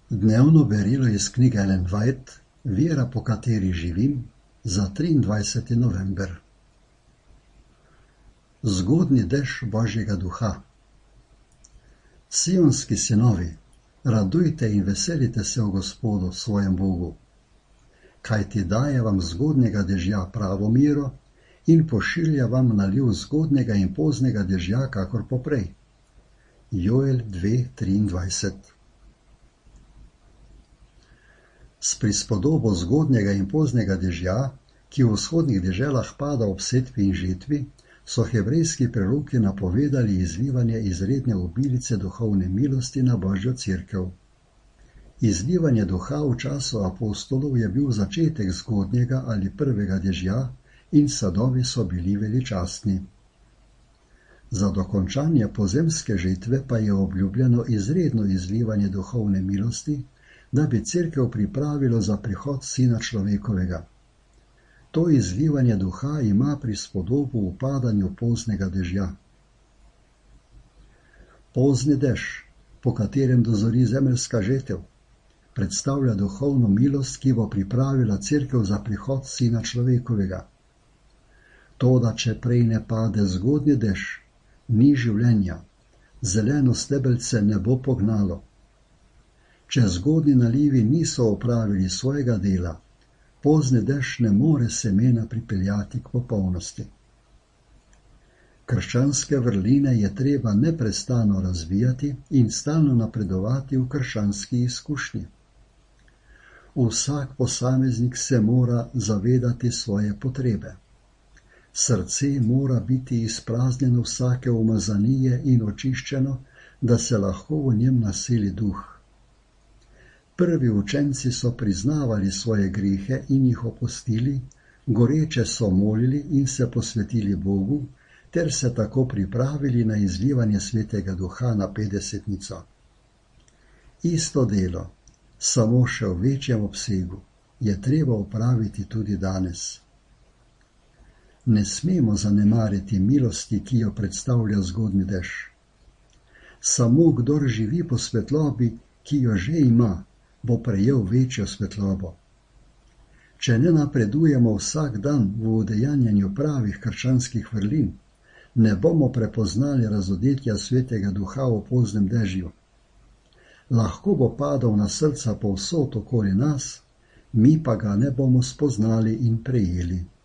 Dnevno berilo iz knjige Ellen White, Vera, po kateri živim, za 23. november. Zgodnji dež Božjega duha. Sionski sinovi, radujte in veselite se v Gospodu, svojem Bogu, kajti daje vam zgodnjega dežja pravo miro in pošilja vam naliv zgodnjega in poznega dežja, kakor poprej. Joel 2:23. S prispodobo zgodnjega in poznega dežja, ki v vzhodnih deželah pada ob setvi in žetvi, so hebrejski preroki napovedali izlivanje izredne obilice duhovne milosti na Božjo cerkev. Izlivanje duha v času apostolov je bil začetek zgodnjega ali prvega dežja in sadovi so bili veličastni. Za dokončanje pozemske žetve pa je obljubljeno izredno izlivanje duhovne milosti, da bi cerkev pripravilo za prihod Sina človekovega. To izlivanje duha ima prispodobo v padanju poznega dežja. Pozni dež, po katerem dozori zemeljska žetev, predstavlja duhovno milost, ki bo pripravila cerkev za prihod Sina človekovega. Toda če prej ne pade zgodnji dež, ni življenja, zeleno stebelce ne bo pognalo. Če zgodnji nalivi niso opravili svojega dela, pozni dež ne more semena pripeljati k popolnosti. Krščanske vrline je treba neprestano razvijati in stalno napredovati v krščanski izkušnji. Vsak posameznik se mora zavedati svoje potrebe. Srce mora biti izpraznjeno vsake umazanije in očiščeno, da se lahko v njem naseli duh. Prvi učenci so priznavali svoje grehe in jih opustili, goreče so molili in se posvetili Bogu, ter se tako pripravili na izlivanje svetega duha na petdesetnico. Isto delo, samo še v večjem obsegu, je treba opraviti tudi danes. Ne smemo zanemariti milosti, ki jo predstavlja zgodnji dež. Samo kdor živi po svetlobi, ki jo že ima, bo prejel večjo svetlobo. Če ne napredujemo vsak dan v udejanjanju pravih krščanskih vrlin, ne bomo prepoznali razodetja svetega duha v poznem dežju. Lahko bo padal na srca povsod okoli nas, mi pa ga ne bomo spoznali in prejeli.